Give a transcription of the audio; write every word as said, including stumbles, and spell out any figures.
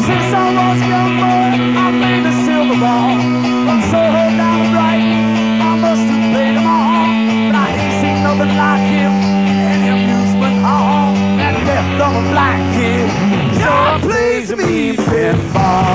Since I was a young boy, I made the silver ball. From Soho down to Brighton, I must have played them all. But I ain't seen nothing like him in any amusement hall. That deaf, dumb, and blind kid sure plays a mean pinball.